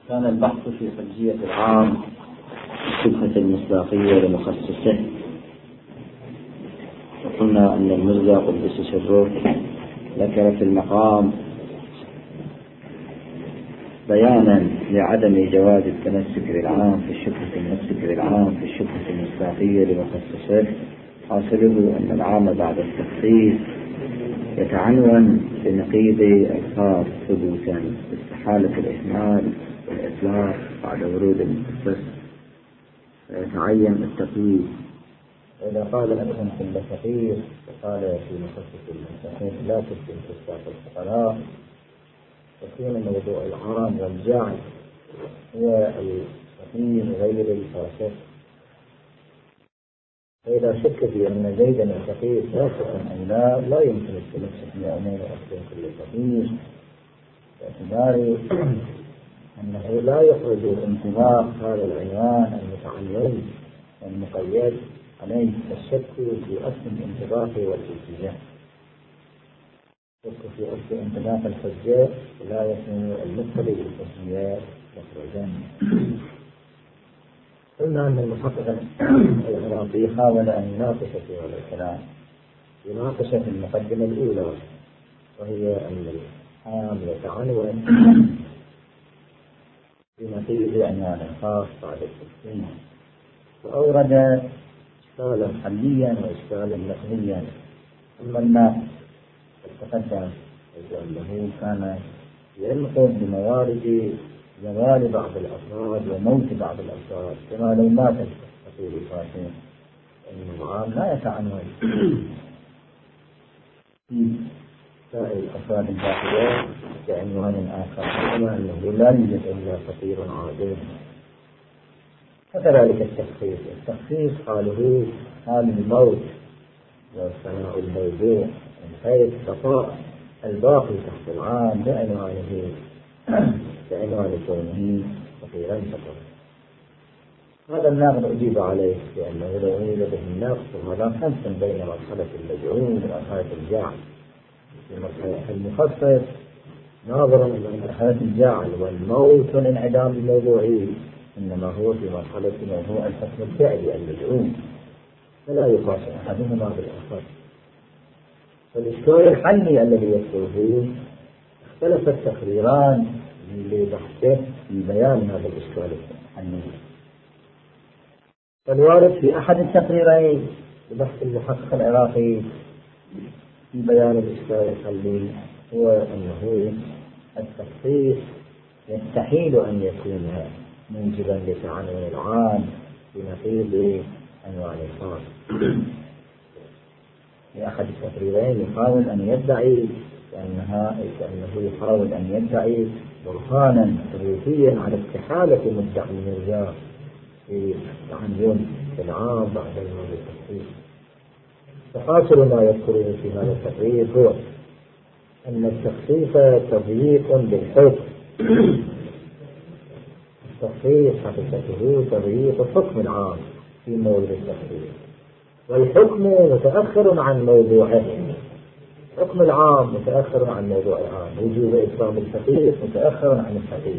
كان البحث في حجية العام الشبهة المصداقية لمخصصه، وقلنا أن المرزا قدس سره ذكر في المقام بيانا لعدم جواز التمسك بالعام في الشبهة المصداقية لمخصصه، حاصله أن العام بعد التخصيص يتعنون بنقيض الخاص ثبوتا باستحالة الإهمال والإطلاق بعد ورود المخصص، فيتعين التقييد. إذا قال الأكرم في التقييد وقال في مخصص المستحيل لا تسلم تستاق الفقراء، يكون موضوع العام والجعل هو التقييد غير الفاسد. فإذا شك في أن زيدا الفقير فاسقا أم لا يمكن التمسك بأمور أصل كل فقير، باعتبار أنه لا يخرج انطباق هذا العنوان المتعين والمقيد عليه الشك في أصل الانطباق والالتزام. الشك في أصل انطباق الحجة لا يكون المقتضي بالحجيات مخرجا. قلنا أن المحقق العراقي حاول أن يناقش في هذا الكلام، يناقش في المقدمة الأولى، وهي أن العام يتعنون بنقيض عنوان خاص بعد التقسيم، وأورد إشكالا حليا وإشكالا لفظيا. أما الناس تقدم أنه كان ينقض بموارد زوال بعض الأفراد وموت بعض الأفراد، كما لو مات الفقير الفاسد، أن العام لا يتعنون في سائر الأفراد الداخلية بعنوان آخر، كما أنه لا يوجد إلا فقير عادل. وكذلك التخصيص حاله حال الموت والثناء الموضوع، من حيث بقاء الباقي تحت العام بعنوان كونه فقيرا فقط. هذا الناقض أجيب عليه لأنه لو أريد به النقص هذا خمس بين مرحلة المجعول ومرحلة الجعل. في مرحلة المخصص ناظر إلى مرحلة الجعل والموت والانعدام الموضوعي، إنما هو في مرحلة موضوع الحكم الفعلي المجعول، فلا يقاس أحدهما بالآخر. فالإشكال الحلي الذي يذكر فيه اختلف التقريران لبحثه في بيان هذا الإشكال الحلي. فالوارد في أحد التقريرين لبحث المحقق العراقي في بيان الإشكال الحلي هو أنه التخصيص يستحيل أن يكون موجبا لتعنون العام بنقيض عنوان الخاص. في أحد التقريرين يحاول أن يدعي كأنه يحاول أن يدعي برهانا ثبوتيا على استحالة مدعي المرجع في تعين العام بعد عنوان التخصيص. فحاصل ما يذكره في هذا التقرير هو أن التخصيص تضييق بالحكم. التخصيص حقيقته تضييق حكم العام في مورد التخصيص، والحكم متأخر عن موضوعه. حكم العام متأخر عن موضوع العام، وجوب إكرام الفقير متأخر عن الفقير.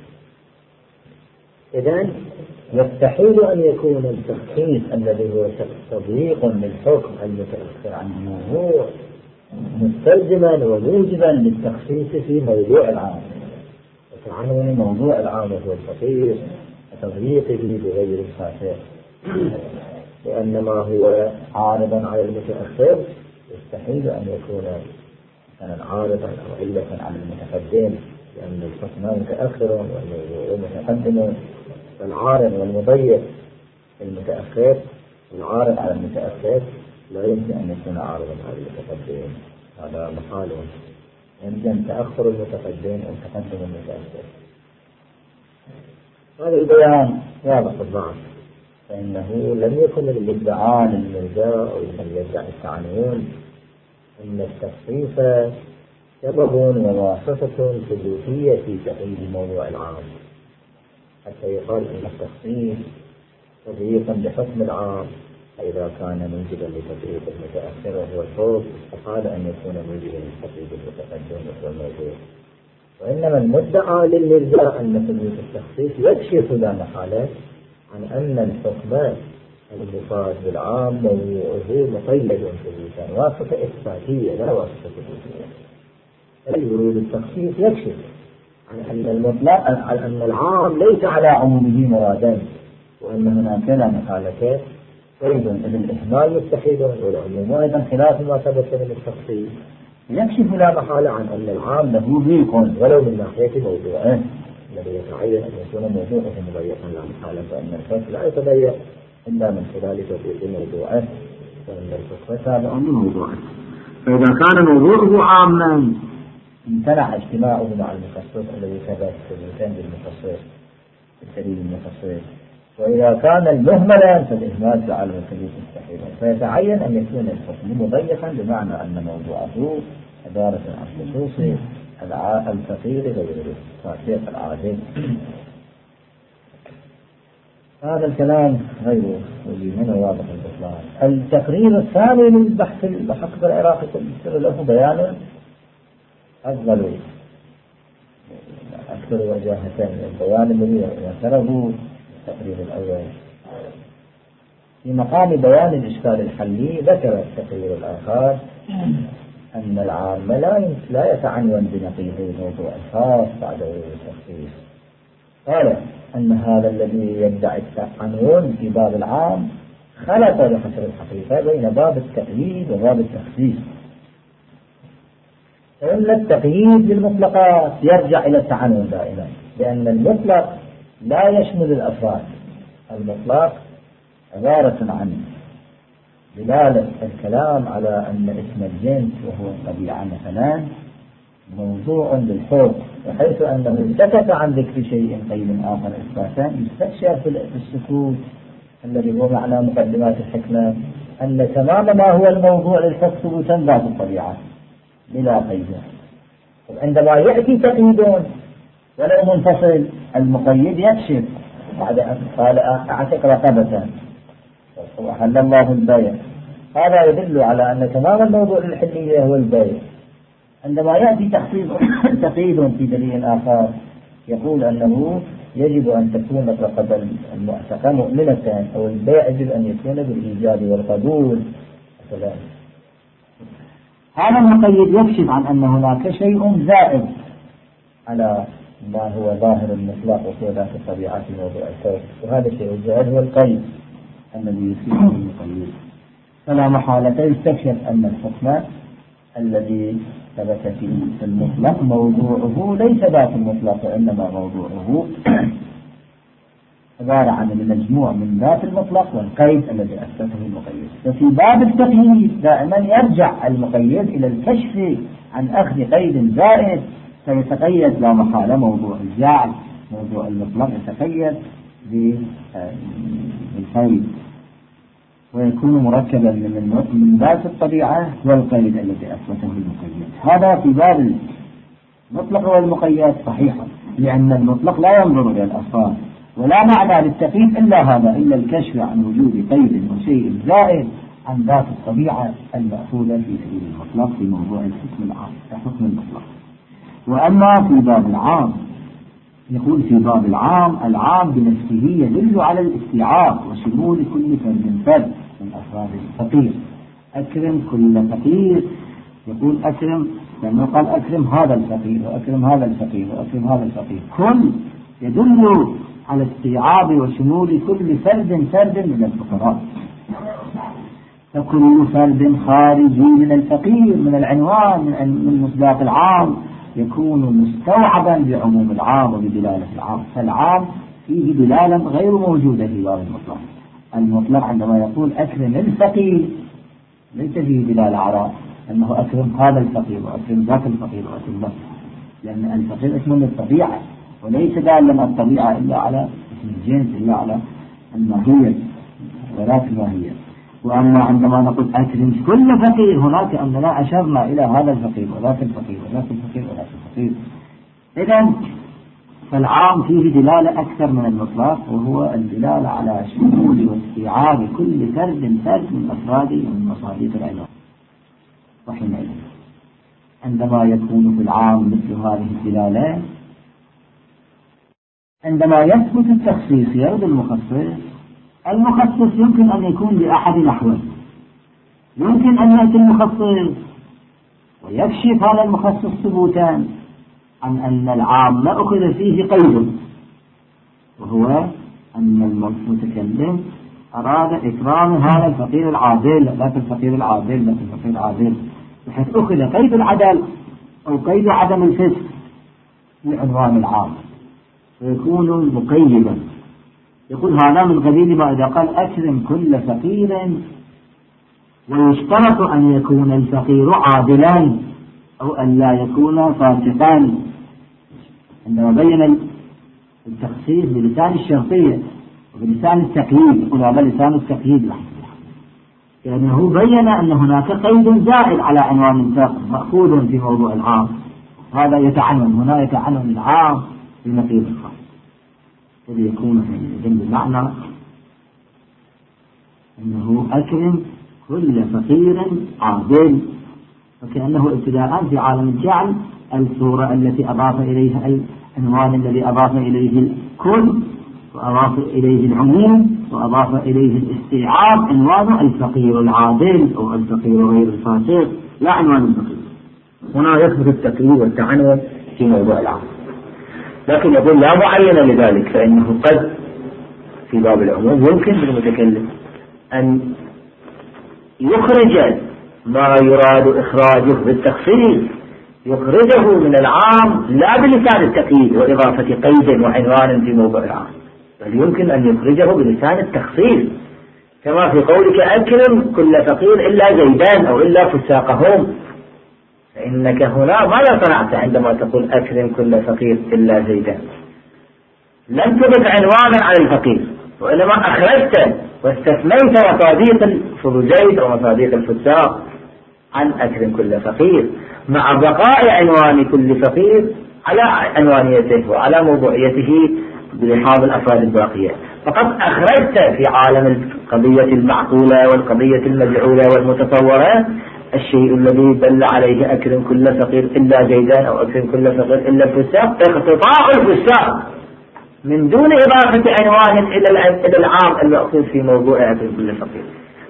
إذن يستحيل أن يكون التخصيص الذي هو تضييق للحكم المتأخر عن الموضوع مستلزما وموجبا للتخصيص في موضوع العام، وتعنون موضوع العام هو الفقير وتضييقه بغير الفاسد، لأن ما هو عارضا على المتأخر يستحيل أن يكون مثلا عارضا أو علة على المتقدم، لأن الحكم متأخر والموضوع متقدم. فالعارض والمضيق المتأخر العارض على المتأخر لا يمكن أن يكون عارضا على المتقدم، هذا محال. يمكن تأخر المتقدم أو تقدم المتأخر. هذا البيان واضح الضعف، فإنه لم يكن الادعاء للمرجع أو من يدعي التعنون أن التخصيص سبب وواسطة ثبوتية في تقييد موضوع العام، حتى يقال أن التخصيص تضييقا لحكم العام. فإذا كان موجبا لتضييق المتأخر وهو الحكم، استحال أن يكون موجبا لتضييق المتقدم وهو الموضوع. وإنما المدعى للإرجاء أن ثبوت التخصيص يكشف لا محالة عن أن الحكم المفاد بالعام موضوعه مقيد ثبوتا واسطة إثباتية لا واسطة ثبوتية. ورود التخصيص يكشف عن أن المطلق أن العام ليس على عمومه مرادا، وأن هناك لا محالة قيد إذ الإهمال مستحيل والعموم أيضا خلاف ما ثبت من التخصيص. يكشف لا محالة عن أن العام له ضيق ولو من ناحية موضوعه الذي يتعين أن يكون موضوعه مضيقا لا محالة، فإن الفصل لا يتضيق إلا من خلال تطبيق موضوعه، فإن الفصل تابع لموضوعه. فإذا كان موضوعه عاما امتنع اجتماعه مع المخصص الذي ثبت ثبوتين بالمخصص بالدليل المخصص، وإذا كان المهملا فالإهمال جعله ثبوت مستحيلا، فيتعين أن يكون الحكم مضيقا بمعنى أن موضوعه عبارة عن خصوص الفقير غير الفقير العاجز. هذا الكلام غير هنا واضح البطلان. التقرير الثاني من البحث المحقق العراقي له بيان أفضل أكثر وجاهتين. البيان الذي ذكره التقرير الأول في مقام بيان الإشكال الحلي، ذكر التقرير الآخر أن العام لا يتعنون بنقيض الموضوع الخاص بعد ورود التخصيص. قال أن هذا الذي يدعي التعنون في باب العام خلط بحسب الحقيقة بين باب التقييد وباب التخصيص، فإن التقييد للمطلقات يرجع إلى التعنون دائما، لأن المطلق لا يشمل الأفراد. المطلق عبارة عن دلالة الكلام على أن اسم الجنس وهو الطبيعة مثلا موضوع للحكم، بحيث أنه سكت عن ذكر شيء قيد آخر إثباتا يستشعر في السكوت الذي هو معنى مقدمات الحكمة أن تمام ما هو الموضوع للحكم ثبوتا ذات الطبيعة بلا قيد. عندما يأتي تقييد ولو منفصل المقيد يكشف بعد أن قال أعتق رقبة وأحل الله البيع، هذا يدل على أن تمام الموضوع للحلية هو البيع. عندما يأتي تقييد في دليل آخر يقول أنه يجب أن تكون الرقبة المعتقة مؤمنة أو البيع يجب أن يكون بالإيجاب والقبول مثلا. هذا المقيد يكشف عن أن هناك شيء زائد على ما هو ظاهر المطلق وهو ذات الطبيعة في موضوع الحكم، وهذا الشيء الزائد هو القيد الذي يصير المقيد. فلا محالة يستكشف أن الحكم الذي ثبت في المطلق موضوعه ليس ذات المطلق، وإنما موضوعه عبارة عن المجموع من ذات المطلق والقيد الذي أثبته المقيد. ففي باب التقييد دائما يرجع المقيد إلى الكشف عن أخذ قيد زائد، فيتقيد لا محالة موضوع الجعل موضوع المطلق يتقيد بالقيد، ويكون مركبا من ذات الطبيعة والقيد الذي أثبته المقيد. هذا في باب المطلق والمقيد صحيحا، لأن المطلق لا ينظر إلى الأفراد، ولا معنى للتقييد إلا هذا، إلا الكشف عن وجود قيد وشيء زائد عن ذات الطبيعة المأخوذة في دليل المطلق في موضوع الحكم العام كحكم المطلق. وأما في باب العام يقول في باب العام بنفسه يدل على الاستيعاب وشمول كل فرد من أفراد الفقير. أكرم كل فقير، يقول أكرم لأنه قال أكرم هذا الفقير وأكرم هذا الفقير وأكرم هذا الفقير، كل يدل على استيعاب وشمول كل فرد من الفقراء. فكل فرد خارجي من الفقير من العنوان من مصداق العام يكون مستوعبا بعموم العام وبدلالة العام، فالعام فيه دلالة غير موجودة في باب المطلق. المطلق عندما يقول أكرم الفقير ليس فيه دلالة على أنه أكرم هذا الفقير وأكرم ذاك الفقير وأكرم ذاك، لأن الفقير اسم للطبيعة وليس دالا الطبيعة إلا على اسم الجنس إلا على الماهية ولا الماهية. وأما عندما نقول أكرم كل فقير هناك أننا أشرنا إلى هذا الفقير وذاك الفقير وذاك الفقير وذاك الفقير. إذن فالعام فيه دلالة أكثر من المطلق، وهو الدلالة على شمول واستيعاب كل فرد من أفراد ومن مصادق العلم. وحينئذ عندما يكون في العام مثل هذه الدلالة؟ عندما يثبت التخصيص يرد المخصص يمكن أن يكون بأحد نحوين. يمكن أن يأتي المخصص ويكشف هذا المخصص ثبوتا عن أن العام ما أخذ فيه قيد، وهو أن المتكلم أراد إكرام هذا الفقير العادل، لا الفقير العادل، لا الفقير العادل، بحيث أخذ قيد العدل أو قيد عدم الفسق بعنوان العام، فيكون مقيدا. يقول هذا من قبيل ما إذا قال أكرم كل فقير، ويشترط أن يكون الفقير عادلا أو أن لا يكون فاسقا. عندما بين التخصيص بلسان الشرطية وبلسان التقييد، يقول هذا لسان التقييد لأنه بين أن هناك قيد زائد على عنوان الفقر مأخوذ في موضوع العام، هذا يتعنون هنا، يتعنون العام بنقيض الخاص، فليكون في جنب المعنى أنه أكرم كل فقير عادل، فكأنه ابتداء في عالم الجعل الصورة التي أضاف إليها العنوان الذي أضاف إليه الكل وأضاف إليه العموم وأضاف إليه الاستيعاب، عنوان الفقير العادل أو الفقير غير الفاسق، لا عنوان الفقير. هنا يثبت التقييد والتعنون في موضوع العام، لكن يقول لا معين لذلك، فإنه قد في باب العموم يمكن للمتكلم أن يخرج ما يراد إخراجه بالتخصيص، يخرجه من العام لا بلسان التقييد وإضافة قيد وعنوان في موضوع العام، بل يمكن أن يخرجه بلسان التخصيص، كما في قولك أكرم كل فقير إلا زيدان أو إلا فساقهم، فإنك هنا ماذا صنعت عندما تقول أكرم كل فقير إلا زيدان؟ لم تضف عنوانا على الفقير، وإنما أخرجت واستثنيت مصاديق الفرجيت ومصاديق الفساق عن أكرم كل فقير، مع بقاء عنوان كل فقير على عنوانيته وعلى موضوعيته بلحاظ الأفراد الباقية، فقد أخرجت في عالم القضية المعقولة والقضية المجعولة والمتصورة الشيء الذي دل عليه أكرم كل فقير إلا زيدان أو أكرم كل فقير إلا الفساق، اقتطاع الفساق من دون إضافة عنوان إلى العام المأخوذ في موضوع أكرم كل فقير.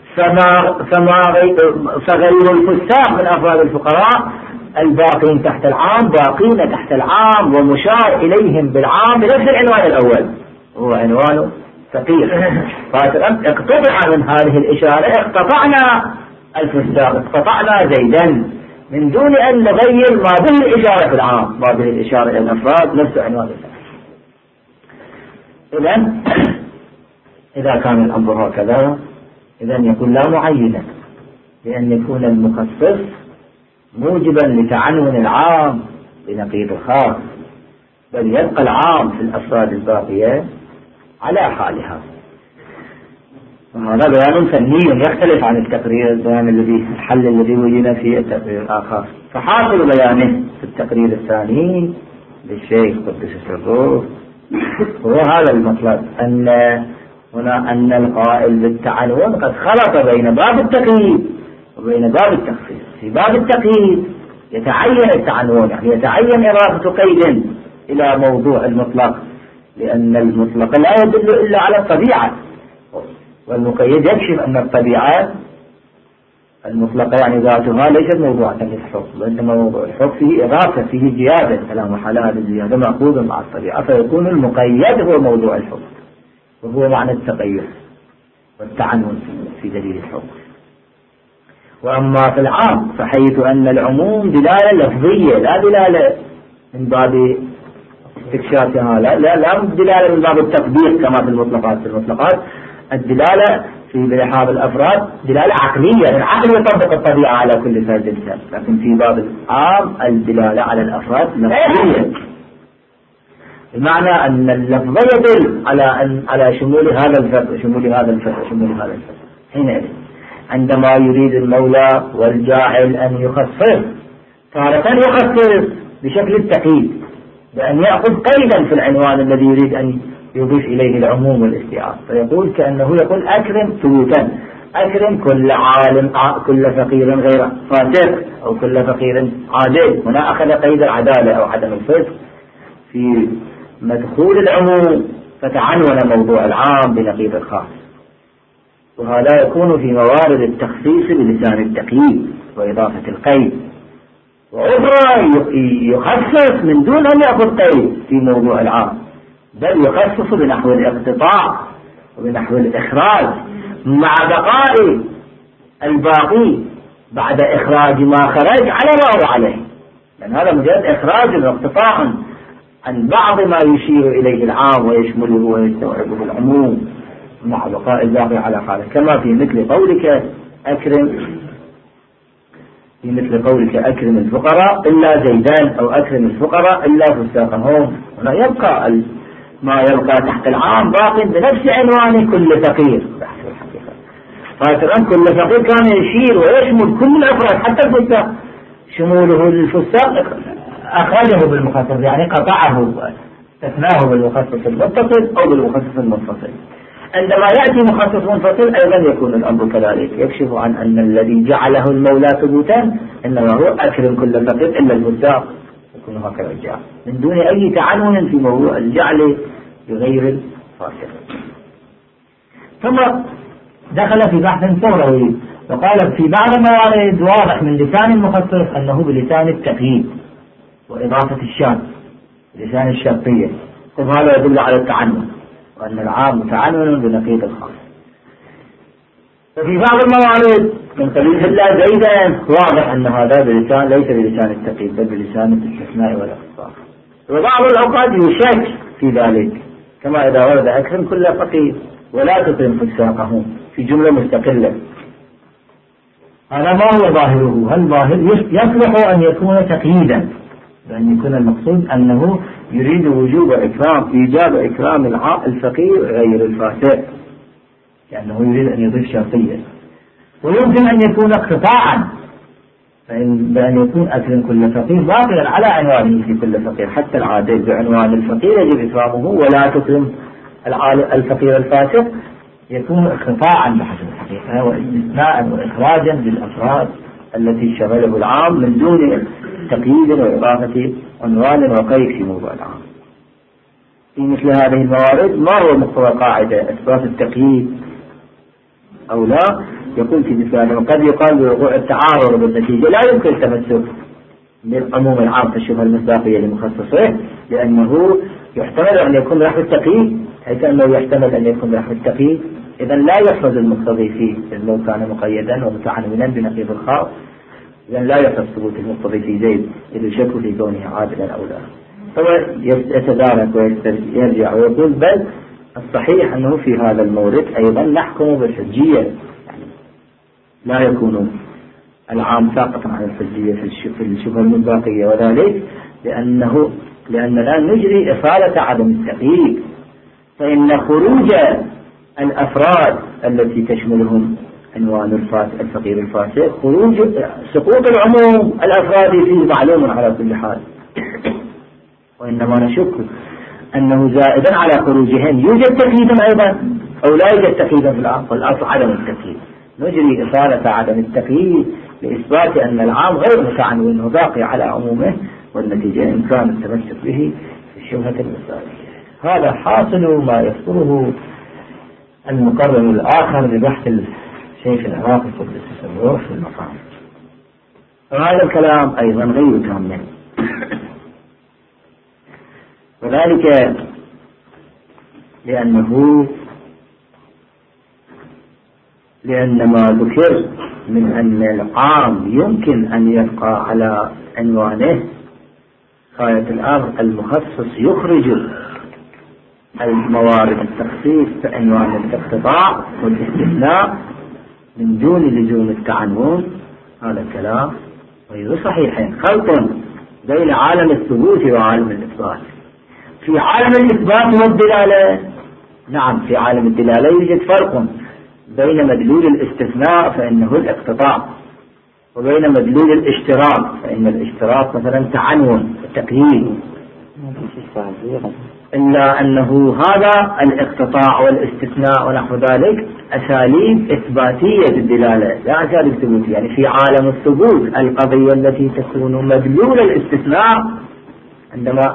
فغير الفساق من أفراد الفقراء الباقين تحت العام باقين تحت العام ومشار إليهم بالعام بنفس العنوان الأول، هو عنوان فقير. اقتطع من هذه الإشارة، اقتطعنا الفساق، اقتطعنا زيدا، من دون أن نغير ما به الإشارة في العام، ما به الإشارة إلى الأفراد نفس عنوان الفقير. إذا كان الأمر هكذا، إذن يكون لا معينة، لأن يكون المخصص موجبا لتعنون العام بنقيض الخاص، بل يبقى العام في الأفراد الباقية على حالها. وهذا بيان فني يختلف عن التقرير البيان الحل الذي وجد في التقرير الآخر. فحاصل بيانه في التقرير الثاني للشيخ قدس سره هو هذا المطلب، أن القائل بالتعنون قد خلط بين باب التقييد وبين باب التخصيص. في باب التقييد يتعين التعنون، يعني يتعين إضافة قيد إلى موضوع المطلق، لأن المطلق لا يدل إلا على الطبيعة، والمقيد يكشف أن الطبيعة المطلقة يعني ذاتها ليست موضوعة للحكم، وإنما موضوع الحكم فيه إضافة، فيه زيادة، فلا محالة هذه الزيادة مأخوذة مع الطبيعة، فيكون المقيد هو موضوع الحكم، وهو معنى التقيد والتعنون في دليل الحكم. وأما في العام فحيث أن العموم دلالة لفظية لا دلالة من باب استكشافها، لا دلالة من باب التطبيق كما في المطلقات. في المطلقات الدلالة في بلحاظ الأفراد دلالة عقلية، العقل يطبق الطبيعة على كل فرد إنسان، لكن في باب العام الدلالة على الأفراد لفظية، بمعنى أن اللفظ يدل على شمول هذا الفرد وشمول هذا الفرد وشمول هذا الفرد. حينئذ عندما يريد المولى والجاعل أن يخصص، تارة يخصص بشكل التقييد بأن يأخذ قيدا في العنوان الذي يريد أن يضيف إليه العموم والاستيعاب، فيقول كأنه يقول أكرم ثبوتا، أكرم كل عالم كل فقير غير فاسق أو كل فقير عادل. هنا أخذ قيد العدالة أو عدم الفسق في مدخول العموم، فتعنون موضوع العام بنقيض الخاص. وهذا يكون في موارد التخصيص بلسان التقييد وإضافة القيد، وأخرى يخصص من دون أن يأخذ قيد في موضوع العام، بل يخصص بنحو الاقتطاع وبنحو الإخراج مع بقاء الباقي بعد إخراج ما خرج على ما هو عليه، لأن هذا مجرد إخراج واقتطاع عن بعض ما يشير إليه العام ويشمله ويستوعبه العموم مع بقاء الباقي على حاله. كما في مثل قولك أكرم الفقراء إلا زيدان، أو أكرم الفقراء إلا فساقهم. هنا يبقى ما يبقى تحت العام باق بنفس عنوان كل فقير. فالآن كل فقير كان يشير ويشمل كل الأفراد حتى الفساق، شموله للفساق أخرجه بالمخصص، يعني قطعه استثناه بالمخصص المتصل أو بالمخصص المنفصل. عندما يأتي مخصص منفصل أيضا يكون الأمر كذلك، يكشف عن أن الذي جعله المولى ثبوتا إنما هو أكرم كل فقير إلا الفساق، يكون هكذا جاء من دون أي تعنون في موضوع الجعل بغير الفاسق. ثم دخل في بحث ثوروي وقال في بعض الموارد واضح من لسان المخصص أنه بلسان التقييد وإضافة الشرط، لسان الشرطية، وهذا يدل على التعنون وأن العام متعنون بنقيض الخاص. ففي بعض الموارد من قبيل إلا زيدا واضح أن هذا بلسان ليس بلسان التقييد بل بلسان الاستثناء والاختصار. وبعض الأوقات يشك في ذلك، كما إذا ورد أكرم كل فقير ولا تكرم فساقهم في جملة مستقلة. هذا ما هو ظاهره؟ هل ظاهر يصلح أن يكون تقييدا، بأن يكون المقصود أنه يريد وجوب إيجاب إكرام الفقير غير الفاسق، لأنه يريد أن يضيف شرطية. ويمكن أن يكون اقتطاعا، بأن يكون أكرم كل فقير باقيا على عنوانه في كل فقير، حتى العادل بعنوان الفقير يجب إكرامه ولا تكرم الفقير الفاسق، يكون اقتطاعا بحسب الحقيقة واستثناء وإخراجا للأفراد التي شغله العام من دون تقييد وإضافة عنوان وقيد في موضوع العام. في مثل هذه الموارد ما هو مقتضى قاعدة إثبات التقييد أو لا؟ يقول في مثل هذا قد يقال بوقوع التعارض بالنتيجة لا يمكن التمسك بالعموم العام في الشبهة المصداقية لمخصصه، لأنه يحتمل أن يكون بنحو التقييد، حيث أنه يحتمل أن يكون بنحو التقييد إذا لا يحفظ المقتضي فيه لو كان مقيدا ومتعنونا بنقيض الخاص، إذا لا يحفظ ثبوت المقتضي في زيد إذا شك في كونه عادلا أو لا. هو يتدارك ويرجع ويقول بل الصحيح أنه في هذا المورد أيضا نحكم بالحجية، يعني لا يكون العام ساقطا عن الحجية في الشبهة المصداقية، وذلك لأننا نجري إصالة عدم التقييد، فإن خروج الأفراد التي تشملهم عنوان الفقير الفاسق سقوط العموم الأفرادي فيه معلوم على كل حال، وإنما نشك أنه زائدا على خروجهم يوجد تقييد أيضا أو لا يوجد تقييد في العام، والأصل عدم التقييد. نجري إصالة عدم التقييد لإثبات أن العام غير متعنون وباقي على عمومه، والنتيجة إمكان التمسك به في الشبهة المصداقية. هذا حاصل ما يذكره المقرر الآخر لبحث الشيخ العراقي قدس الروح في المقام. وهذا الكلام أيضا غير تام، وذلك لأن ما ذكر من أن العام يمكن أن يبقى على عنوانه غاية الأمر المخصص يخرج الموارد التخصيص بعنوان الاقتطاع والاستثناء من دون لزوم التعنون. هذا الكلام غير صحيح، خلط بين عالم الثبوت وعالم الإثبات. في عالم الإثبات والدلالة نعم، في عالم الدلالة يوجد فرق بين مدلول الاستثناء فإنه الاقتطاع، وبين مدلول الاشتراط فإن الاشتراط مثلا تعنون التقييد. إلا أنه هذا الاقتطاع والاستثناء ونحو ذلك أساليب إثباتية بالدلالة لا أساليب ثبوتية. يعني في عالم الثبوت القضية التي تكون مدلول الاستثناء عندما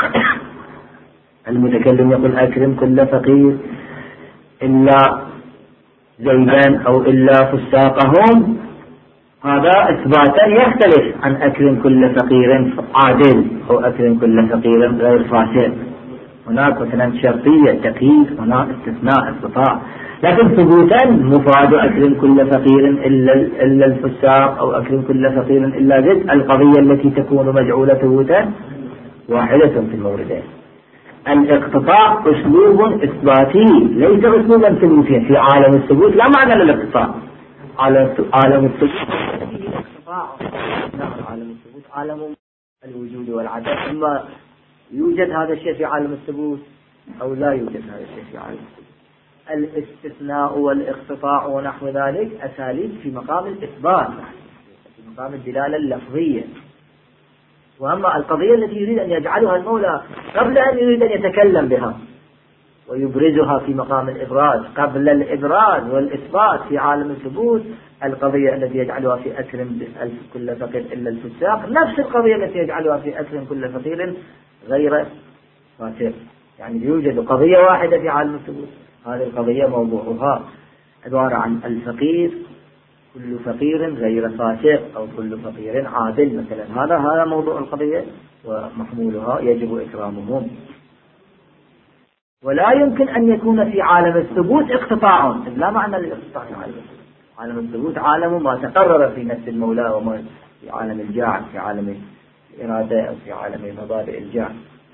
المتكلم يقول أكرم كل فقير إلا زيدا أو إلا فساقهم، هذا إثباتا يختلف عن أكرم كل فقير عادل أو أكرم كل فقير غير فاسق. هناك مثلا شرطية تقييد، هناك استثناء استطاع. لكن ثبوتا مفاد أكرم كل فقير إلا الفساق أو أكرم كل فقير إلا زيد، القضية التي تكون مجعولة ثبوتا واحدة في الموردين. الاقتطاع أسلوب إثباتي ليس أسلوبا ثبوتيا. في عالم الثبوت لا معنى للاقتطاع. عالم الثبوت عالم الثبوت عالم الوجود والعدم، إما يوجد هذا الشيء في عالم الثبوت أو لا يوجد هذا الشيء في عالم الثبوت. الاستثناء والاقتطاع ونحو ذلك أساليب في مقام الإثبات، في مقام الدلالة اللفظية. وأما القضية التي يريد أن يجعلها المولى قبل أن يريد أن يتكلم بها ويبرزها في مقام الإبراز، قبل الإبراز والإثبات في عالم الثبوت، القضية التي يجعلها في أكرم كل فقير إلا الفساق نفس القضية التي يجعلها في أكرم كل فقير غير فاسق. يعني يوجد قضية واحدة في عالم الثبوت، هذه القضية موضوعها عبارة عن الفقير كل فقير غير فاسق أو كل فقير عادل مثلا. هذا موضوع القضية ومحمولها يجب إكرامهم. ولا يمكن أن يكون في عالم الثبوت اقتطاع، لا معنى للاقتطاع في عالم الثبوت. عالم الثبوت عالم ما تقرر في نفس المولى، وما في عالم الجعل، في عالم الإرادة أو في عالم مبادئ الجعل.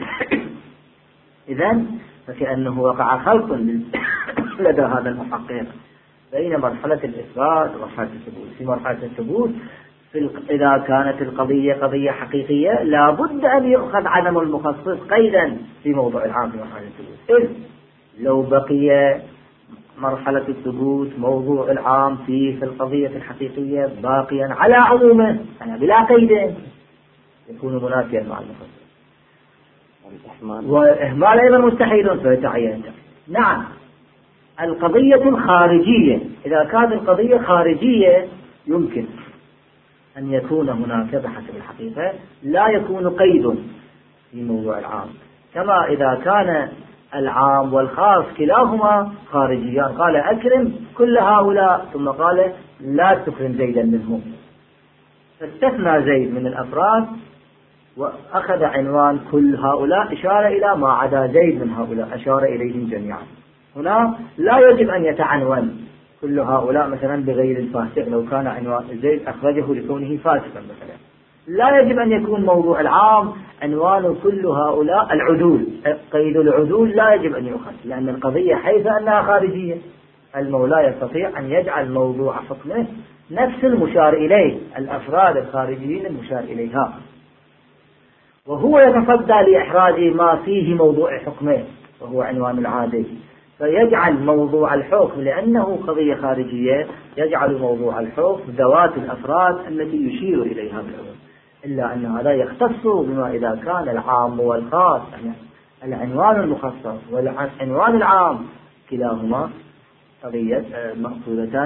إذن فكأنه وقع خلط لدى هذا المحقق بين مرحلة الإثبات ومرحلة الثبوت. في مرحلة الثبوت إذا كانت القضية قضية حقيقية لا بد أن يؤخذ عدم المخصص قيدا في موضوع العام في مرحلة الثبوت. إذ لو بقي مرحلة الثبوت موضوع العام في القضية الحقيقية باقيا على عمومه يعني بلا قيد يكون منافيا مع المخصص. وإهمال أيضا مستحيل فيتعين. نعم القضية الخارجية، إذا كانت القضية خارجية يمكن أن يكون هناك بحسب الحقيقة لا يكون قيد في موضوع العام، كما إذا كان العام والخاص كلاهما خارجيان، قال أكرم كل هؤلاء ثم قال لا تكرم زيدا منهم، فاستثنى زيد من الأفراد وأخذ عنوان كل هؤلاء إشارة إلى ما عدا زيد من هؤلاء، أشار إليهم جميعا. هنا لا يجب أن يتعنون كل هؤلاء مثلا بغير الفاسق، لو كان عنوان زيد أخرجه لكونه فاسقا مثلا. لا يجب أن يكون موضوع العام عنوان كل هؤلاء العدول، قيد العدول لا يجب أن يؤخذ، لأن القضية حيث أنها خارجية المولى يستطيع أن يجعل موضوع حكمه نفس المشار إليه، الأفراد الخارجيين المشار إليها، وهو يتصدى لإحراز ما فيه موضوع حكمه وهو عنوان العادل، فيجعل موضوع الحكم لأنه قضية خارجية يجعل موضوع الحكم ذوات الأفراد التي يشير إليها بالعموم. إلا أن هذا يختص بما إذا كان العام والخاص، يعني العنوان المخصص والعنوان العام كلاهما قضية مأخوذان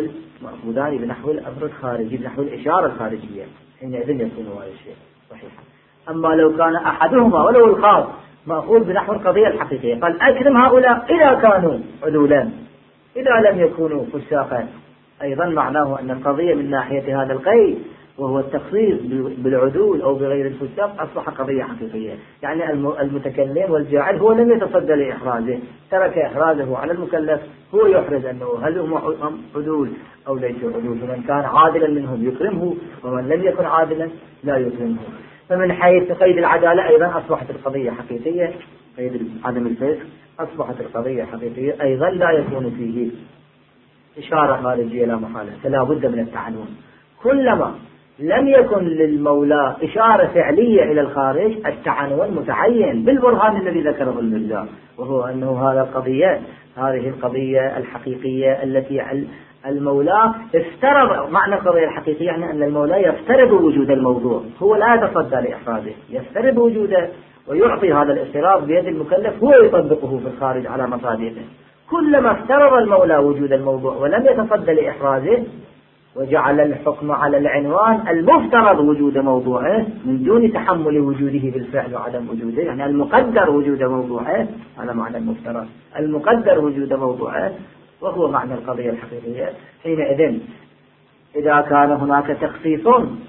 بنحو الأمر الخارجي، بنحو الإشارة الخارجية، حينئذ يكون هذا الشيء صحيحا. أما لو كان أحدهما ولو الخاص مأخوذ بنحو القضية الحقيقية، قال أكرم هؤلاء إذا كانوا عدولا، إذا لم يكونوا فساقا، أيضا معناه أن القضية من ناحية هذا القيد وهو التخصيص بالعدول أو بغير الفساق أصبح قضية حقيقية. يعني المتكلم والجاعل هو لم يتصدى لإحرازه، ترك إحرازه على المكلف، هو يحرز أنه هل هم عدول أو ليسوا عدول، فمن كان عادلا منهم يكرمه ومن لم يكن عادلا لا يكرمه. فمن حيث قيد العدالة أيضا أصبحت القضية حقيقية، قيد عدم الفسق أصبحت القضية حقيقية أيضا لا يكون فيه إشارة خارجية لا محالة، فلا بد من التعنون. كلما لم يكن للمولى إشارة فعلية إلى الخارج التعنون متعين بالبرهان الذي ذكره المرزا، وهو أنه هذه القضية الحقيقية التي المولى افترض. معنى القضية الحقيقية يعني أن المولى يفترض وجود الموضوع، هو لا يتصدى لإحرازه، يفترض وجوده ويعطي هذا الافتراض بيد المكلف هو يطبقه في الخارج على مصادقه. كلما افترض المولى وجود الموضوع ولم يتصدى لإحرازه وجعل الحكم على العنوان المفترض وجود موضوعه من دون تحمل وجوده بالفعل وعدم وجوده، يعني المقدر وجود موضوعه، هذا معنى المفترض، المقدر وجود موضوعه وهو معنى القضية الحقيقية. حينئذ إذا كان هناك تخصيص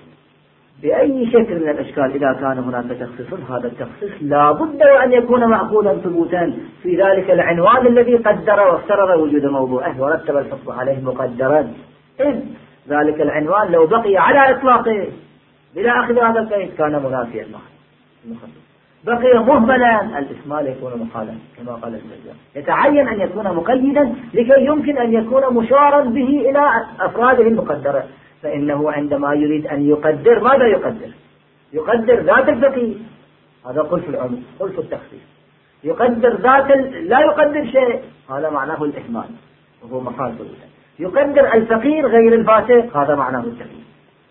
بأي شكل من الأشكال، إذا كان هناك تخصيص، هذا التخصيص لا بد وأن يكون معقولا ثبوتا في ذلك العنوان الذي قدر وافترض وجود موضوعه ورتب الحكم عليه مقدرا. إذ ذلك العنوان لو بقي على إطلاقه بلا أخذ هذا القيد كان منافيا المخصص، بقي مهملا الإشمال يكون محالا كما قال المرجع. يتعين أن يكون مقيدا لكي يمكن أن يكون مشارا به إلى أفراده المقدرة. فإنه عندما يريد أن يقدر ماذا يقدر؟ يقدر ذات الفقيه، هذا خلف العموم، خلف التخصيص. يقدر لا يقدر شيء، هذا معناه الإهمال وهو محال ثبوتا. يقدر الفقير غير الفاسق، هذا معناه التقييد.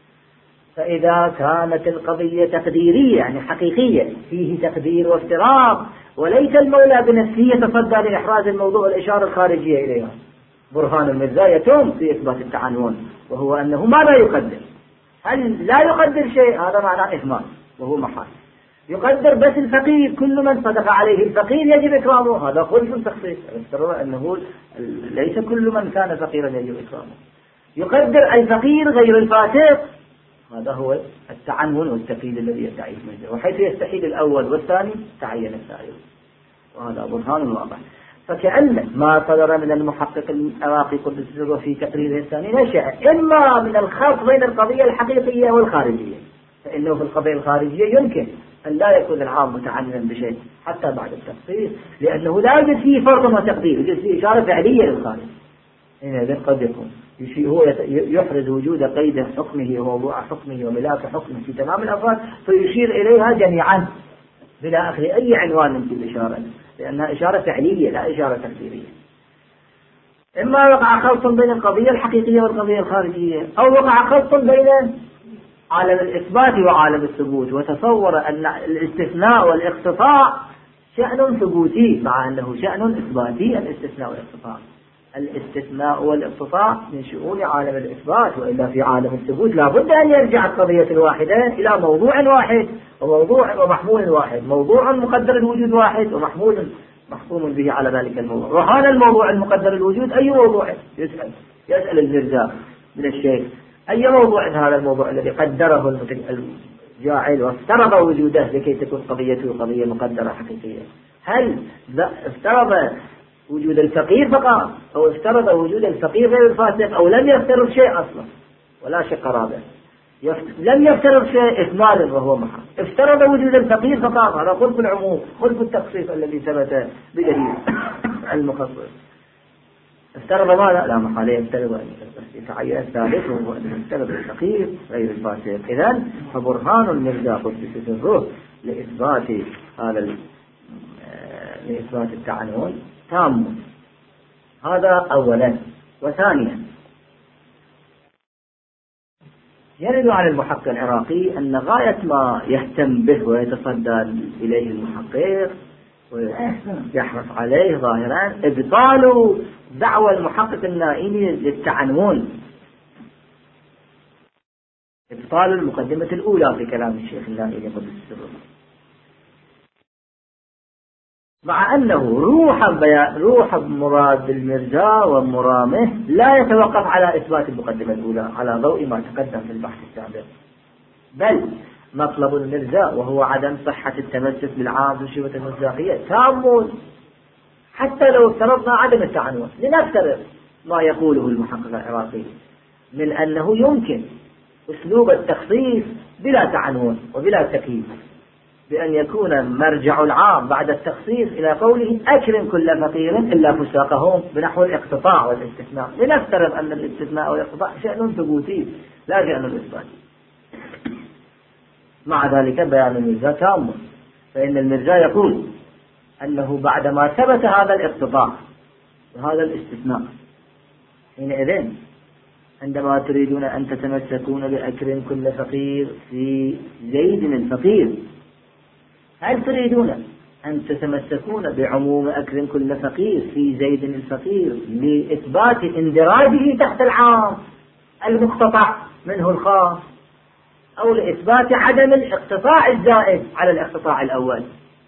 فإذا كانت القضية تقديرية يعني حقيقية فيه تقدير وافتراض وليس المولى بنفسه يتصدى لإحراز الموضوع والإشارة الخارجية إليها، برهان المرزا يتم في إثبات التعنون، وهو أنه ماذا يقدر؟ هل لا يقدر شيء؟ هذا معناه إهمال وهو محال. يقدر بس الفقير، كل من صدق عليه الفقير يجب إكرامه، هذا خلف التخصيص، افترض أنه ليس كل من كان فقيرا يجب إكرامه. يقدر الفقير غير الفاسق، هذا هو التعنون والتقييد الذي يدعيه المرجع، وحيث يستحيل الأول والثاني تعين الثالث، وهذا برهان واضح. فكأن ما صدر من المحقق العراقي قدس سره في تقريره الثاني نشأ إما من الخلط بين القضية الحقيقية والخارجية، فإنه في القضية الخارجية يمكن أن لا يكون العام متعننا بشيء حتى بعد التفصيل، لأنه لا يوجد فيه فرق وتقدير، يوجد فيه إشارة فعلية للخارج. هنا قد يكون هو يحرز وجود قيد حكمه وموضوع حكمه وملاك حكمه في تمام الأفراد فيشير إليها جميعا بلا أخذ أي عنوان في الإشارة، لأنها إشارة فعلية لا إشارة تقديرية. إما وقع خلط بين القضية الحقيقية والقضية الخارجية، أو وقع خلط بين عالم الإثبات وعالم الثبوت، وتصور أن الاستثناء والاقتطاع شأن ثبوتي مع أنه شأن إثباتي. الاستثناء والاقتطاع، الاستثناء والاقتطاع من شؤون عالم الإثبات، وإلا في عالم الثبوت لا بد أن يرجع القضية الواحدة إلى موضوع واحد وموضوع ومحمول واحد، موضوع مقدر الوجود واحد ومحمول محكوم به على ذلك الموضوع. وهذا الموضوع المقدر الوجود أي موضوع؟ يسأل المرزا من الشيخ أي موضوع هذا الموضوع الذي قدره الجاعل وافترض وجوده لكي تكون قضيته قضية مقدرة حقيقية؟ هل افترض وجود الفقير فقط، أو افترض وجود الفقير غير الفاسق، أو لم يفترض شيء أصلا ولا شيء رابع؟ لم يفترض شيء إثمالا وهو محال، افترض وجود الفقير فقط، هذا خلف العموم خلف التخصيص الذي ثبت بدليل المخصص. افترض ماذا؟ لا محالة يفترض أن يتعين الثالث وهو أن يفترض الفقير غير الفاسق. إذن فبرهان المرجع قدس سره لإثبات لإثبات التعنون تام. هذا أولا. وثانيا يرد على المحقق العراقي أن غاية ما يهتم به ويتصدى إليه المحقق ويحرص عليه ظاهرا إبطال دعوى المحقق النائمي للتعنون، إبطال المقدمة الأولى في كلام الشيخ النائمي قدس سره، مع أنه روح مراد المرجع ومرامه لا يتوقف على إثبات المقدمة الأولى على ضوء ما تقدم في البحث السابق، بل مطلب المرجع وهو عدم صحة التمسك بالعام وشبهة المصداقية تام، حتى لو افترضنا عدم التعنون. لنفترض ما يقوله المحقق العراقي من أنه يمكن أسلوب التخصيص بلا تعنون وبلا تكييف، بأن يكون مرجع العام بعد التخصيص إلى قوله أكرم كل فقير إلا فساقهم بنحو الاقتطاع والاستثناء. لنفترض أن الاستثناء والاقتطاع شأن ثبوتي لا شأن إثباتي، مع ذلك بيان المرجع تام، فإن المرجع يقول أنه بعدما ثبت هذا الاقتطاع وهذا الاستثناء، حينئذ عندما تريدون أن تتمسكون بأكرم كل فقير في زيد الفقير هل تريدون أن تتمسكون بعموم أكرم كل فقير في زيد الفقير لإثبات اندراجه تحت العام المقتطع منه الخاص، أو لإثبات عدم الاقتطاع الزائد على الاقتطاع الأول؟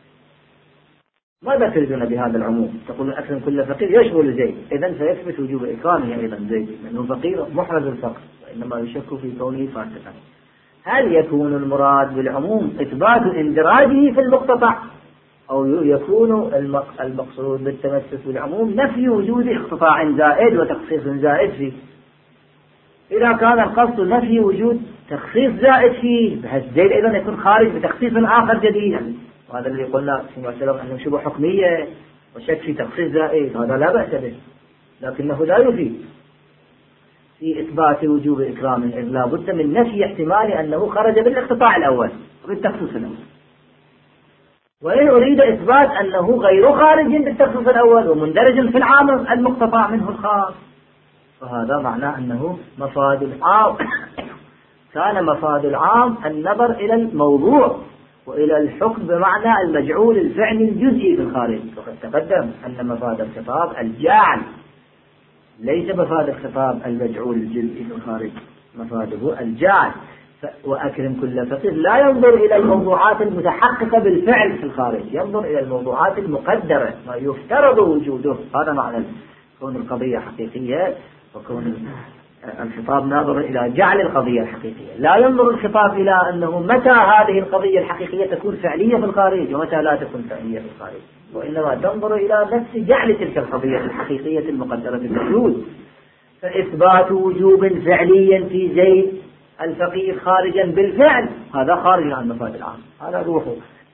ماذا تريدون بهذا العموم؟ تقولون أكرم كل فقير يشمل زيد، إذن فيثبت وجوب إكرامه أيضا زيد لأنه فقير محرز الفقر، وإنما يشك في كونه فاسقا. هل يكون المراد بالعموم إثبات اندراجه في المقتطع، أو يكون المقصود بالتمسك بالعموم نفي وجود اقتطاع زائد وتخصيص زائد فيه؟ إذا كان القصد نفي وجود تخصيص زائد فيه، بحيث زيد أيضا يكون خارج بتخصيص آخر جديد، وهذا الذي قلنا فيما سبق أنه شبه حكمية وشك في تخصيص زائد، هذا لا بأس به، لكنه لا يفيد في إثبات وجوب إكرامه، إذ لا بد من نفي احتمال أنه خرج بالاقتطاع الأول وبالتخصيص الأول. وإن أريد إثبات أنه غير خارج بالتخصيص الأول ومندرج في العام المقتطع منه الخاص، فهذا معناه أنه مفاد العام كان مفاد العام النظر إلى الموضوع وإلى الحكم بمعنى المجعول الفعلي الجزئي في الخارج. وقد تقدم أن مفاد الخطاب الجعل، ليس مفاد الخطاب المجعول الجزئي في الخارج، مفاده الجعل. وأكرم كل فقير لا ينظر إلى الموضوعات المتحققة بالفعل في الخارج، ينظر إلى الموضوعات المقدرة ما يفترض وجوده. هذا معنى كون القضية حقيقية وكون الخطاب ناظر إلى جعل القضية الحقيقية. لا ينظر الخطاب إلى أنه متى هذه القضية الحقيقية تكون فعلية في الخارج ومتى لا تكون فعلية في الخارج، وإنما تنظر إلى نفس جعل تلك القضية الحقيقية المقدرة بالوجود. فإثبات وجوب فعلي في زيد الفقير خارجا بالفعل هذا خارج عن مفاد العام، هذا روح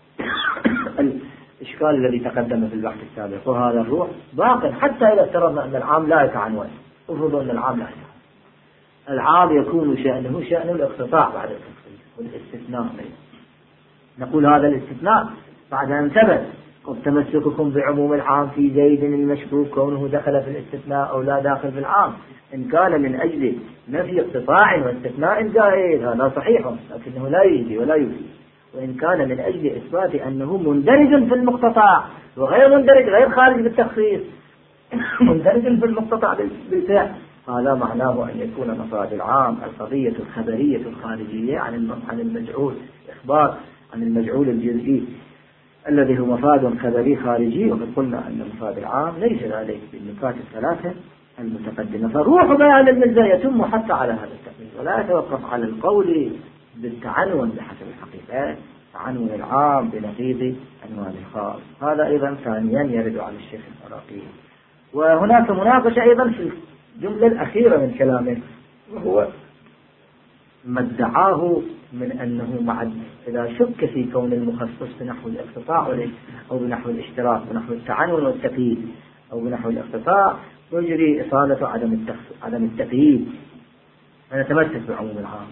الإشكال الذي تقدم في البحث السابق، وهذا الروح باق حتى إذا افترضنا أن العام لا يتعنون. افرضوا أن العام لا يتعنون، العام يكون شأنه شأن الاقتطاع بعد التخصيص والاستثناء. نقول هذا الاستثناء بعد أن ثبت تمسككم بعموم العام في زيد المشكوك كونه دخل في الاستثناء أو لا داخل في العام، إن كان من أجل نفي اقتطاع واستثناء زائد هذا صحيح لكنه لا يجي ولا يفيد، وإن كان من أجل إثبات أنه مندرج في المقتطع وغير مندرج غير خارج بالتخصيص مندرج في المقتطع بالفعل، هذا معناه أن يكون مفاد العام القضية الخبرية الخارجية عن المجعول، إخبار عن المجعول الجزئي الذي هو مفاد خبري خارجي. وقد قلنا أن مفاد العام ليس ذلك بالنقاط الثلاثة المتقدمة. فروح بيان المزايا يتم حتى على هذا التقييد، ولا يتوقف على القول بالتعنون بحسب الحقيقة، تعنون العام بنقيض عنوان الخاص. هذا أيضا ثانيا يرد على الشيخ العراقي. وهناك مناقشة أيضا في الجملة الأخيرة من كلامه، وهو ما ادعاه من أنه إذا شك في كون المخصص بنحو الاقتطاع أو بنحو الاشتراك بنحو التعنون والتقييد أو بنحو الاقتطاع يجري إصالة عدم التقييد، فنتمسك بعموم العام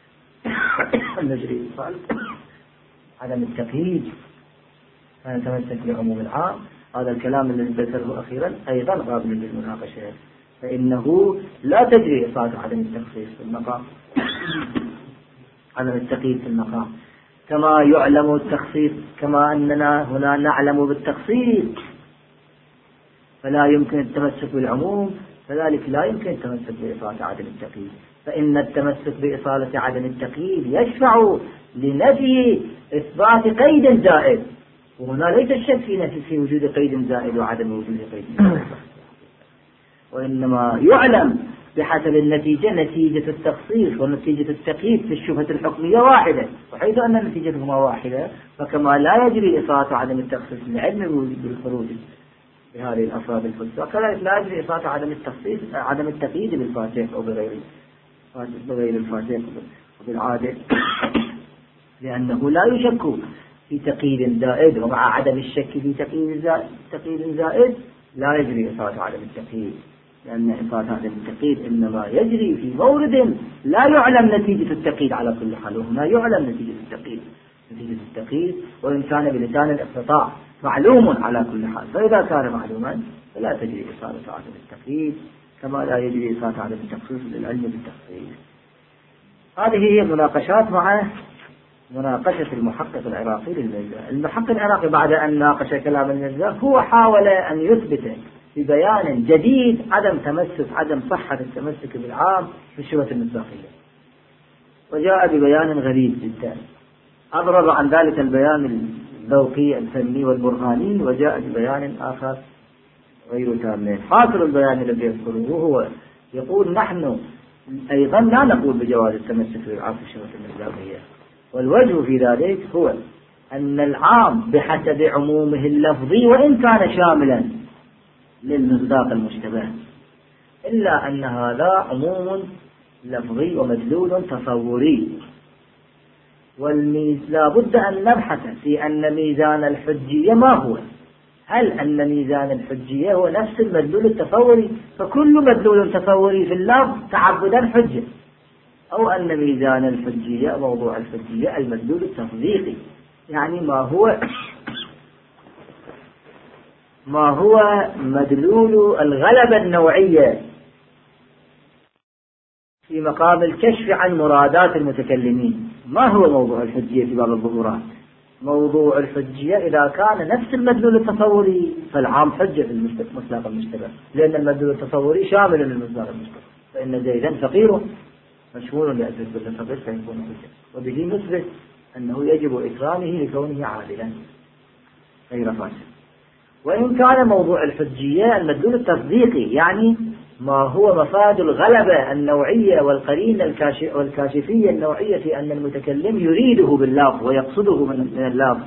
نجري إصالة عدم التقييد فنتمسك بعموم العام. هذا الكلام الذي ذكره أخيرا أيضا قابل للمناقشة، فإنه لا تجري إصالة عدم التخصيص في المقام عدم التقييد في المقام، كما يعلم التخصيص، كما أننا هنا نعلم بالتخصيص فلا يمكن التمسك بالعموم، فذلك لا يمكن التمسك بإصالة عدم التقييد. فإن التمسك بإصالة عدم التقييد يشفع لنفي إثبات قيد زائد، وهنا ليس الشك في وجود قيد زائد وعدم وجود قيد زائد، وإنما يعلم بحسب النتيجة نتيجة التخصيص ونتيجة التقييد في الشبهة الحكمية واحدة، وحيث أن نتيجتهما واحدة فكما لا يجري إصالة عدم التخصيص لعلم بالخروج بهذه الأفراد الفساق، كذلك لا يجري إصالة عدم التقييد بالفاسق أو بغير الفاسق وبالعادة، لأنه لا يشك في تقييد زائد، ومع عدم الشك في تقييد زائد لا يجري إصالة عدم التقييد، لأن إصالة عدم التقييد إنما يجري في مورد لا يعلم نتيجة التقييد على كل حال، وهنا يعلم نتيجة التقييد وإن كان بلسان الاقتطاع معلوم على كل حال، فإذا كان معلوما فلا تجري إصالة عدم التقييد كما لا يجري إصالة عدم التخصيص للعلم بالتخصيص. هذه هي المناقشات مع مناقشة المحقق العراقي للميزان. المحقق العراقي بعد أن ناقش كلام الميزان هو حاول أن يثبت ببيان جديد عدم صحة التمسك بالعام في الشبهة المصداقية، وجاء ببيان غريب جدا، أضرب عن ذلك البيان الذوقي الفني والبرهاني وجاء ببيان آخر غير تام. حاصل البيان الذي يذكره هو يقول نحن أيضا لا نقول بجواز التمسك بالعام في الشبهة المصداقية، والوجه في ذلك هو أن العام بحسب عمومه اللفظي وإن كان شاملا للمصداق المشتبه، إلا أن هذا عموم لفظي ومدلول تصوري، لا بد أن نبحث في أن ميزان الحجية ما هو. هل أن ميزان الحجية هو نفس المدلول التصوري، فكل مدلول تصوري في اللفظ تعبدا حجة، أو أن ميزان الحجية موضوع الحجية المدلول التصديقي، يعني ما هو مدلول الغلبة النوعية في مقام الكشف عن مرادات المتكلمين. ما هو موضوع الحجية في باب الظهورات؟ موضوع الحجية إذا كان نفس المدلول التصوري فالعام حجة في المصداق المشتبه، لأن المدلول التصوري شامل للمصداق المشتبه، فإن زيدا فقير مشمول لأسف بالفقير فيكون حجة، وبه نثبت أنه يجب إكرامه لكونه عادلا غير فاسد. وإن كان موضوع الحجية المدلول التصديقي، يعني ما هو مفاد الغلبة النوعية والقرينة والكاشفية النوعية في أن المتكلم يريده باللفظ ويقصده من اللفظ.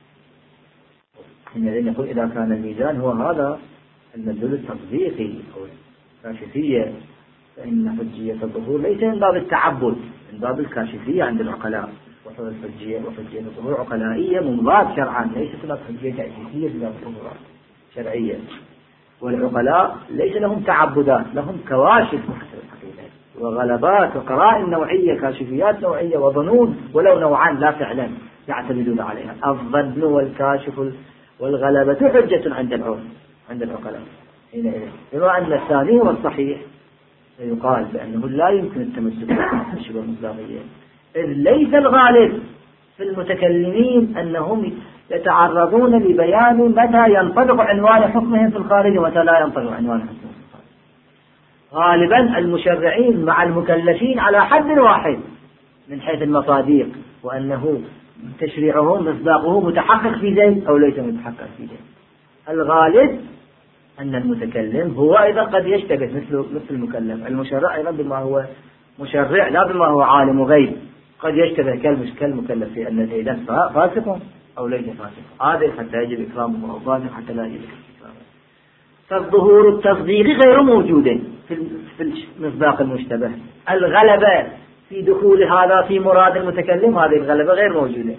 يقول إذا كان الميزان هو هذا المدلول التصديقي أو الكاشفية، فإن حجية الظهور ليس من باب التعبد، من باب الكاشفية عند العقلاء، وحول الحجية وحجية الظهور عقلائية منضبطة شرعا، ليست لك حجية تأسيسية في باب الظهورات شرعية. والعقلاء ليس لهم تعبدات، لهم كواشف حسب الحقيقة وغلبات وقرائن نوعية، كاشفيات نوعية وظنون ولو نوعان لا فعلا يعتمدون عليها. الظن والكاشف والغلبة حجة عند العرف عند العقلاء. بما أن الثاني هو الصحيح يقال بأنه لا يمكن التمسك بالشبهة المصداقية، إذ ليس الغالب في المتكلمين أنهم يتعرضون لبيان متى ينطبق عنوان حكمهم في الخارج ومتى لا ينطبق عنوان حكمهم في الخارج. غالبا المشرعين مع المكلفين على حد واحد من حيث المصادق، وأنه تشريعهم مصداقه متحقق في ذلك أو ليس متحقق في ذلك. الغالب أن المتكلم هو أيضا قد يشتبه مثل المكلف، المشرع أيضا بما هو مشرع لا بما هو عالم غيب، قد يشتبه كالمكلف في أن زيدا فاسق أو ليس فاسق، هذا حتى يجب إكرامه أو فاسق حتى لا يجب إكرامه. فالظهور التصديقي غير موجود في المصداق المشتبه. الغلبة في دخول هذا في مراد المتكلم، هذه الغلبة غير موجودة.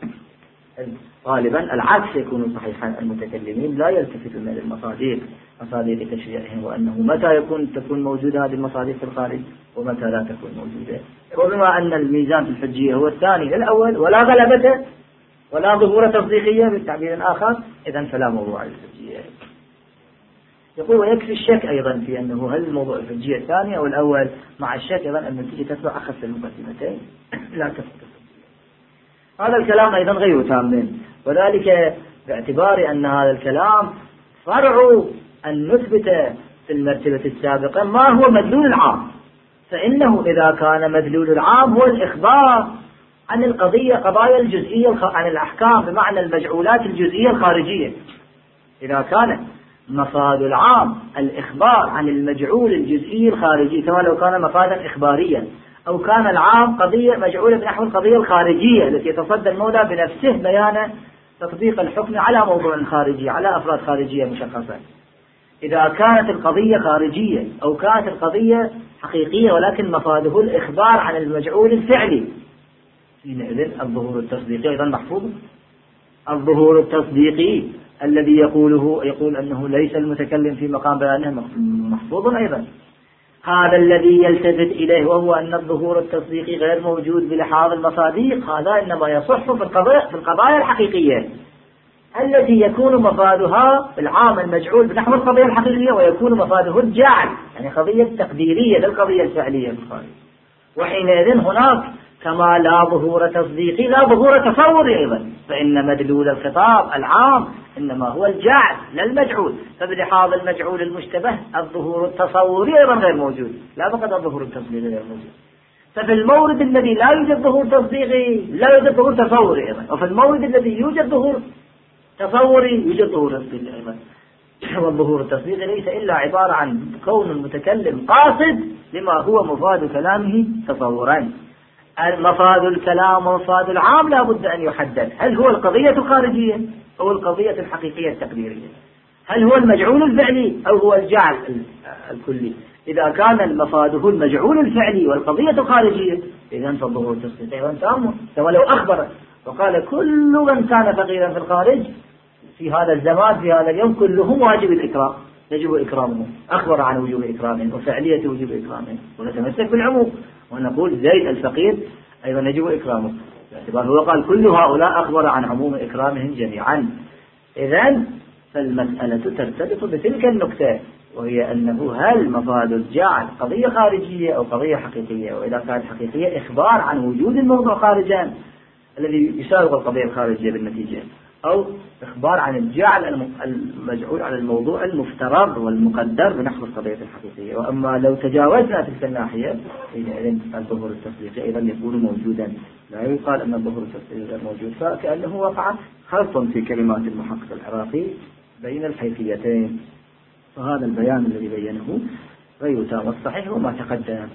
غالبا العكس يكون صحيحا، المتكلمين لا يلتفتون للمصادق مصادق تشريعهم، وأنه متى تكون موجودة هذه المصادق في الخارج ومتى لا تكون موجودة. وبما أن الميزان في الحجية هو الثاني الأول ولا غلبة ولا ظهور تصديقية بالتعبير آخر، إذن فلا موضوع الحجية. يقول ويكفي الشك أيضا في أنه هل الموضوع الحجية الثاني أو الأول، مع الشك أيضا أن النتيجة تتبع أخف المقدمتين لا تفقد. هذا الكلام أيضا غير تام، وذلك باعتبار أن هذا الكلام فرع أن نثبت في المرتبة السابقة ما هو مدلول العام، فإنه إذا كان مدلول العام هو الإخبار عن القضية قضايا الجزئية عن الأحكام بمعنى المجعولات الجزئية الخارجية، إذا كان مفاد العام الإخبار عن المجعول الجزئي الخارجي كما لو كان مفادا إخباريا، أو كان العام قضية مجعولة بنحو القضية الخارجية التي يتصدى المولى بنفسه بيان تطبيق الحكم على موضوع خارجي على أفراد خارجية مشخصة. إذا كانت القضية خارجية أو كانت القضية حقيقية ولكن مفاده الإخبار عن المجعول الفعلي، حينئذ الظهور التصديقي أيضا محفوظ. الظهور التصديقي الذي يقول أنه ليس المتكلم في مقام بيانه محفوظ أيضا. هذا الذي يلتفت إليه وهو أن الظهور التصديقي غير موجود بلحاظ المصادق، هذا إنما يصح في القضايا الحقيقية التي يكون مفادها العام المجعول بنحو القضية الحقيقية، ويكون مفاده الجعل يعني قضية تقديرية للقضية الفعلية بالخارج. وحينئذ هناك كما لا ظهور تصديقي لا ظهور تصوري أيضا، فإن مدلول الخطاب العام إنما هو الجعل لا المجعول، فبلحاظ المجعول المشتبه الظهور التصوري أيضا غير موجود، لا فقط الظهور التصديقي غير موجود. ففي المورد الذي لا يوجد ظهور تصديقي لا يوجد ظهور تصوري أيضا، وفي المورد الذي يوجد ظهور تصوري يوجد ظهور تصديقي أيضا. والظهور التصديقي ليس إلا عبارة عن كون المتكلم قاصد لما هو مفاد كلامه تصورا. مفاد الكلام ومفاد العام لا بد أن يحدد، هل هو القضية الخارجية أو القضية الحقيقية التقديرية، هل هو المجعول الفعلي أو هو الجعل الكلي. إذا كان المفاد هو المجعول الفعلي والقضية الخارجية إذن فالظهور التصديقي وانتامه. كما لو أخبر وقال كل من كان فقيرا في الخارج في هذا الزمان في هذا اليوم كلهم واجب الإكرام، يجب إكرامهم، أخبر عن وجوب إكرامهم وفعلية وجوب إكرامهم، ونتمسك بالعموم ونقول زيد الفقير أيضا يجب إكرامه، باعتبار هو قال كل هؤلاء أخبر عن عموم إكرامهم جميعا. إذن فالمسألة ترتبط بتلك النقطة، وهي أنه هل مفاد الجعل قضية خارجية أو قضية حقيقية، وإذا كانت حقيقية إخبار عن وجود الموضوع خارجا الذي يساوي القضية الخارجية بالنتيجة، أو إخبار عن الجعل المجعول على الموضوع المفترض والمقدر بنحو القضية الحقيقية. وأما لو تجاوزنا تلك الناحية حينئذ الظهور التصديقي أيضا يكون موجودا، لا يقال أن الظهور التصديقي غير موجود، فكأنه وقع خلط في كلمات المحقق العراقي بين الحيثيتين. وهذا البيان الذي بينه غير تام، والصحيح هو ما تقدم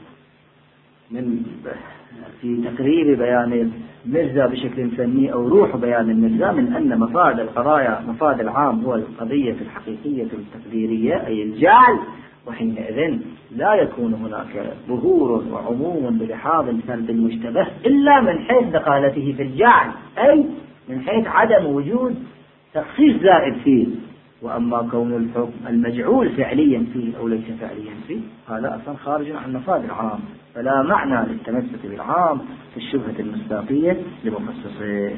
من في تقرير بيان المرزا بشكل فني أو روح بيان المرزا من أن مفاد القضايا مفاد العام هو القضية الحقيقية التقديرية أي الجعل، وحينئذ لا يكون هناك ظهور وعموم بلحاظ الفرد المشتبه إلا من حيث دخالته في الجعل، أي من حيث عدم وجود تخصيص زائد فيه. وأما كون الحكم المجعول فعليا فيه أو ليس فعليا فيه هذا أصلا خارج عن مفاد العام، فلا معنى للتمسك بالعام في الشبهة المصداقية لمخصصه.